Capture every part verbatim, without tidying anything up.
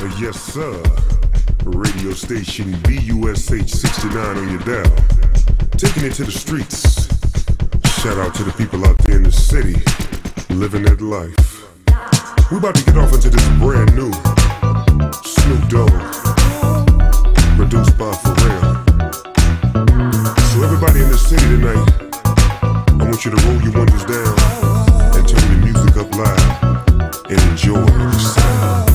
Yes, sir. Radio station B U S H sixty-nine on your dial. Taking it to the streets. Shout out to the people out there in the city, living that life. We about to get off into this brand new Snoop Dogg, produced by Pharrell. So everybody in the city tonight, I want you to roll your windows down and turn the music up loud and enjoy the sound.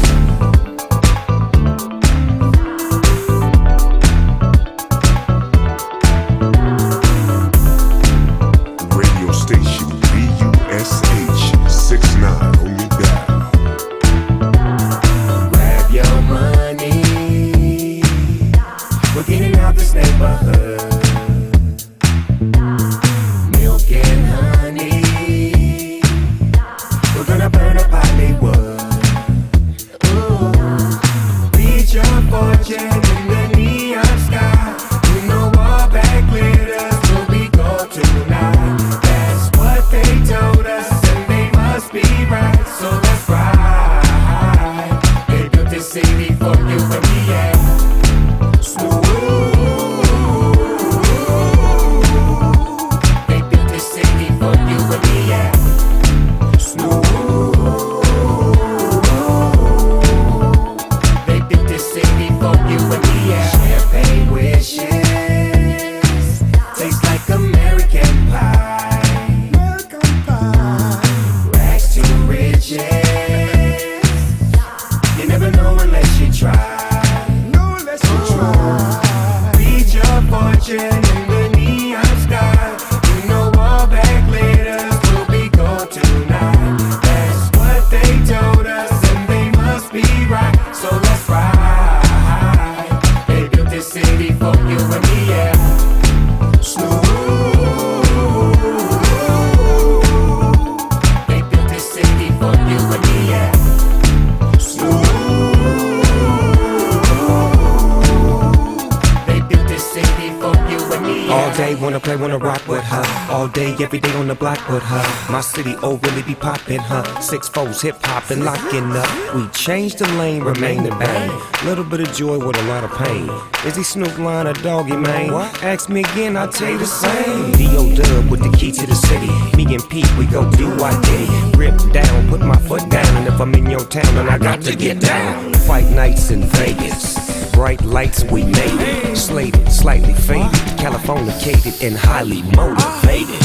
Every day on the block with her. My city, oh, really be poppin', huh? Six foes, hip hop and locking up. We changed the lane, remain the bang. Little bit of joy with a lot of pain. Is he Snoop Lion or Doggy, man? What? Ask me again, I'll tell you the same. D O Dub with the key to the city. Me and Pete, we go do what diddy. Rip down, put my foot down. And if I'm in your town, then I got to get down. Fight nights in Vegas. Bright lights, we made it. Slated, slightly faded. Californicated and highly motivated.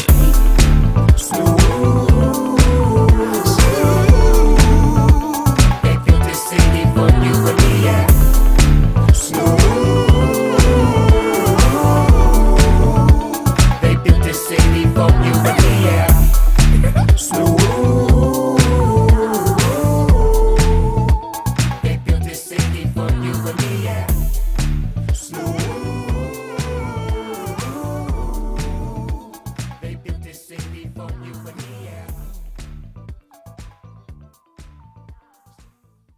They built this city for you.